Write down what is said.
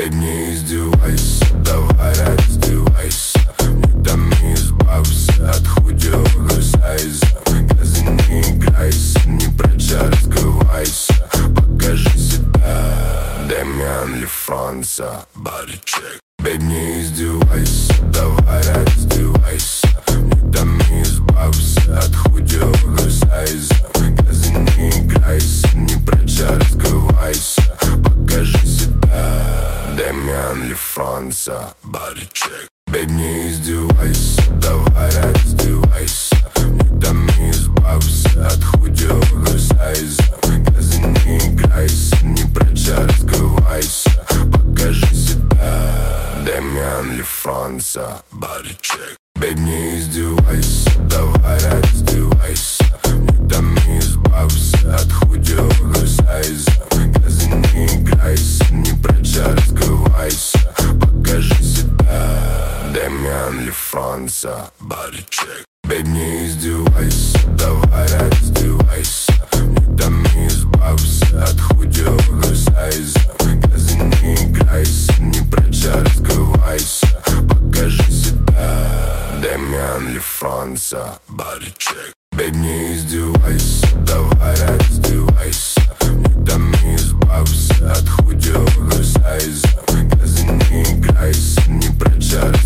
Бэйб, не издевайся, давай раздевайся. Не томи, избавься от худого сайза. Газы не играйся, не проча разгывайся. Покажи себя, дай мне OnlyFans, бодичек. Бэйб, не издевайся, давай раздевайся. Не томи, избавься от худого сайза. Газы не играйся, не проча разгывайся. Покажи себя, дай мне OnlyFans, бодичек. Бэйб, не издевайся, давай раздевайся. Не томи, избавься от худого сайза. Газы не играйся, не проча разгывайся. Покажи себя, дай мне OnlyFans, бодичек. Бэйб, не издевайся, давай раздевайся. Не томи, избавься от худого сайза. Газы не играйся, не проча разгывайся. Покажи себя, дай мне OnlyFans, бодичек. Бэйб, не издевайся, давай раздевайся. Не томи, избавься от худого сайза. Газы не играйся, не проча разгывайся. Покажи себя, дай мне OnlyFans, бодичек. Бэйб, не